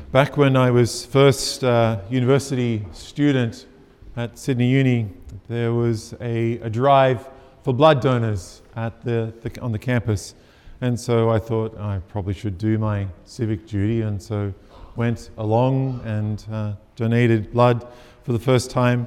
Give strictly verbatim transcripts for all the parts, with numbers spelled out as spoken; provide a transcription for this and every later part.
Back when I was first uh, university student at Sydney Uni, there was a, a drive for blood donors at the, the on the campus, and so I thought I probably should do my civic duty, and so went along and uh, donated blood for the first time.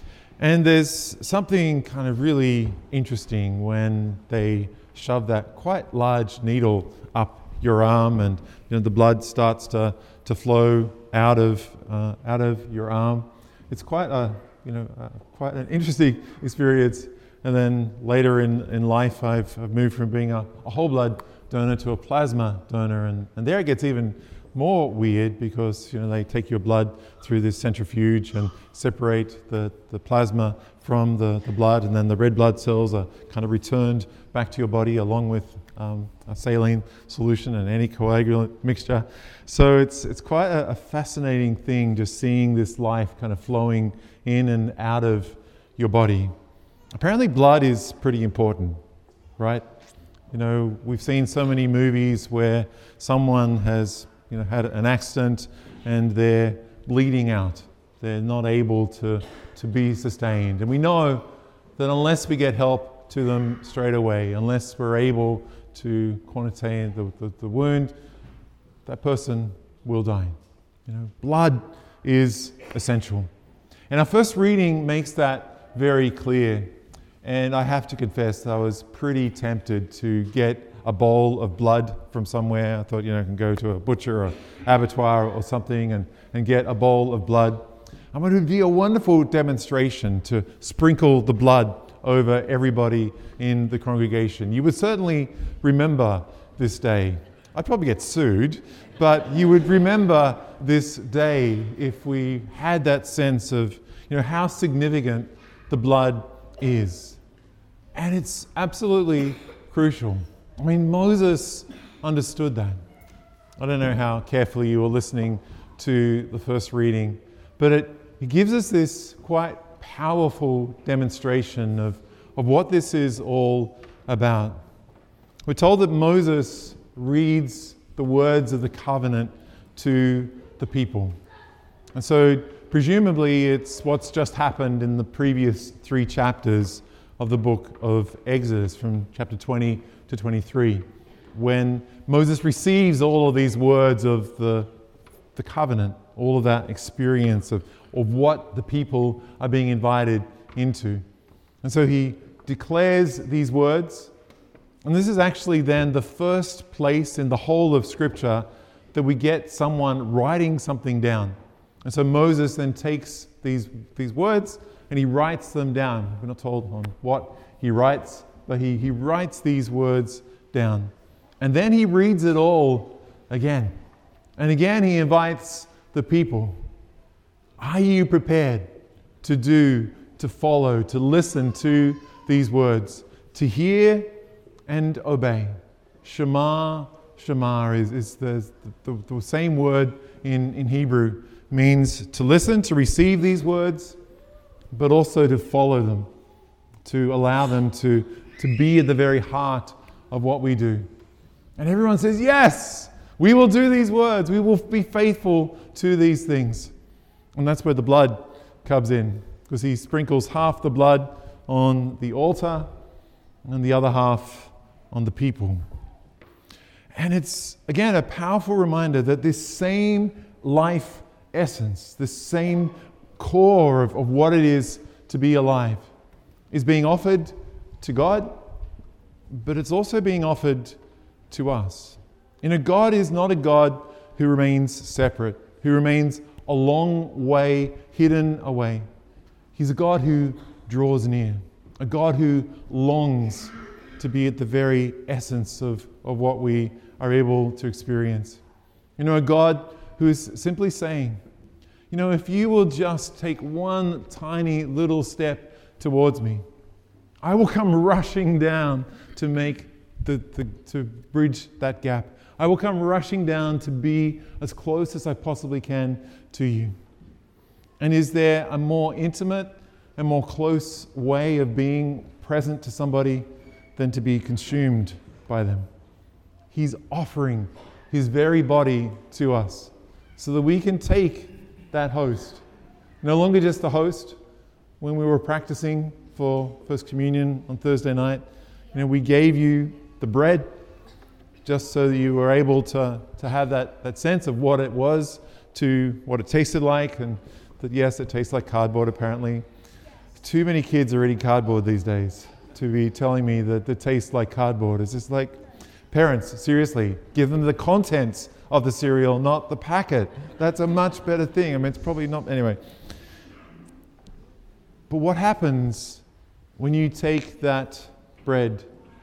And there's something kind of really interesting when they shove that quite large needle up your arm, and you know the blood starts to to flow out of uh, out of your arm. It's quite a you know uh, quite an interesting experience. And then later in, in life, I've, I've moved from being a, a whole blood donor to a plasma donor, and, and there it gets even more weird because you know they take your blood through this centrifuge and separate the, the plasma from the, the blood, and then the red blood cells are kind of returned back to your body along with um, a saline solution and anticoagulant mixture. So it's it's quite a, a fascinating thing just seeing this life kind of flowing in and out of your body. Apparently blood is pretty important, right? You know, we've seen so many movies where someone has you know had an accident and they're bleeding out. They're not able to, to be sustained. And we know that unless we get help to them straight away, unless we're able to quantitate the, the, the wound, that person will die. You know, blood is essential. And our first reading makes that very clear. And I have to confess that I was pretty tempted to get a bowl of blood from somewhere. I thought, you know, I can go to a butcher or abattoir or something and, and get a bowl of blood. I mean, it would be a wonderful demonstration to sprinkle the blood over everybody in the congregation. You would certainly remember this day. I'd probably get sued, but you would remember this day if we had that sense of, you know, how significant the blood is. And it's absolutely crucial. I mean, Moses understood that. I don't know how carefully you were listening to the first reading, but it, it gives us this quite powerful demonstration of, of what this is all about. We're told that Moses reads the words of the covenant to the people. And so presumably it's what's just happened in the previous three chapters of the book of Exodus, from chapter twenty to twenty-three, when Moses receives all of these words of the, the covenant, all of that experience of, of what the people are being invited into. And so he declares these words, and this is actually then the first place in the whole of Scripture that we get someone writing something down. And so Moses then takes these, these words and he writes them down. We're not told on what he writes, but he, he writes these words down. And then he reads it all again. And again he invites the people. Are you prepared to do, to follow, to listen to these words, to hear and obey? Shema, Shema is, is the, the, the same word in, in Hebrew. Means to listen, to receive these words, but also to follow them, to allow them to, to be at the very heart of what we do. And everyone says, yes, we will do these words. We will be faithful to these things. And that's where the blood comes in, because he sprinkles half the blood on the altar and the other half on the people. And it's, again, a powerful reminder that this same life essence, the same core of, of what it is to be alive, is being offered to God, but it's also being offered to us. You know, God is not a God who remains separate, who remains a long way hidden away. He's a God who draws near, a God who longs to be at the very essence of, of what we are able to experience. You know, a God who is simply saying, you know, if you will just take one tiny little step towards me, I will come rushing down to make the, the to bridge that gap. I will come rushing down to be as close as I possibly can to you. And is there a more intimate and more close way of being present to somebody than to be consumed by them? He's offering his very body to us, so that we can take that host. No longer just the host. When we were practicing for First Communion on Thursday night, you know, we gave you the bread just so that you were able to, to have that, that sense of what it was, to what it tasted like, and that yes, it tastes like cardboard apparently. Too many kids are eating cardboard these days to be telling me that it tastes like cardboard. It's just like, parents, seriously, give them the contents of the cereal, not the packet. That's a much better thing. I mean, it's probably not, anyway. But what happens when you take that bread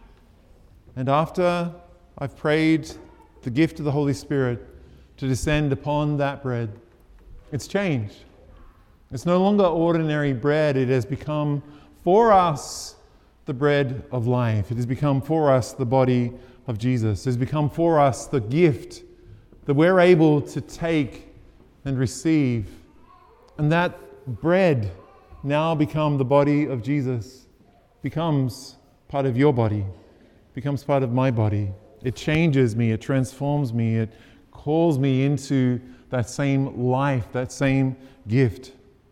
and after I've prayed the gift of the Holy Spirit to descend upon that bread, it's changed. It's no longer ordinary bread. It has become for us the bread of life. It has become for us the body of Jesus. It has become for us the gift that we're able to take and receive. And that bread now become the body of Jesus, becomes part of your body, becomes part of my body. It changes me, it transforms me, it calls me into that same life, that same gift.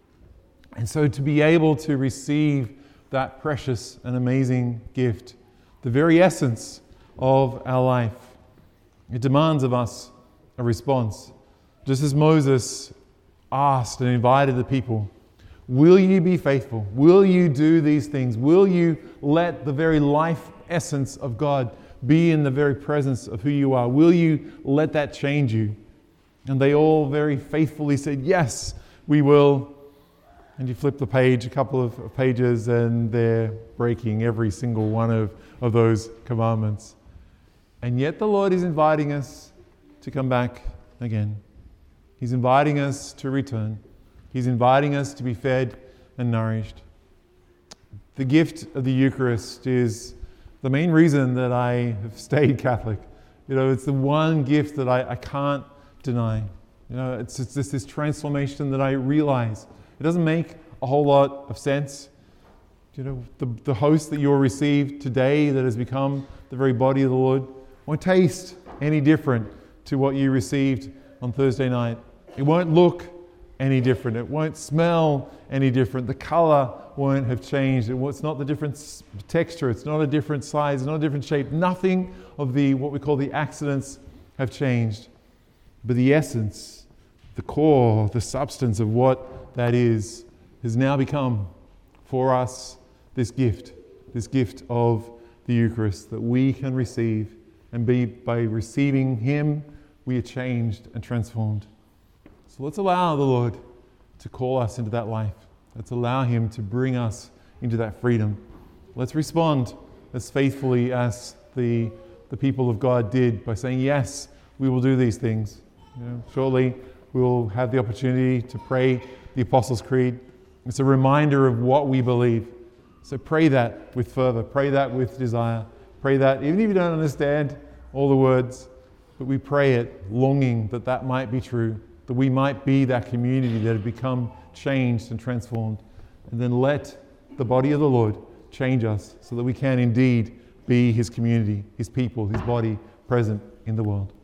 And so to be able to receive that precious and amazing gift, the very essence of our life, it demands of us a response. Just as Moses asked and invited the people, will you be faithful? Will you do these things? Will you let the very life essence of God be in the very presence of who you are? Will you let that change you? And they all very faithfully said, yes, we will. And you flip the page, a couple of pages, and they're breaking every single one of, of those commandments. And yet the Lord is inviting us to come back again. He's inviting us to return. He's inviting us to be fed and nourished. The gift of the Eucharist is the main reason that I have stayed Catholic. You know, it's the one gift that I, I can't deny. You know, it's, it's just this transformation that I realize. It doesn't make a whole lot of sense. You know, the, the host that you'll receive today that has become the very body of the Lord won't taste any different to what you received on Thursday night. It won't look any different. It won't smell any different. The color won't have changed. It's not the different texture. It's not a different size. It's not a different shape. Nothing of the what we call the accidents have changed. But the essence, the core, the substance of what that is, has now become for us this gift, this gift of the Eucharist that we can receive, and be by receiving Him, we are changed and transformed. So let's allow the Lord to call us into that life. Let's allow Him to bring us into that freedom. Let's respond as faithfully as the, the people of God did by saying, yes, we will do these things. You know, shortly we will have the opportunity to pray the Apostles' Creed. It's a reminder of what we believe. So pray that with fervor. Pray that with desire. Pray that even if you don't understand all the words, but we pray it longing that that might be true, that we might be that community that had become changed and transformed. And then let the body of the Lord change us so that we can indeed be His community, His people, His body present in the world.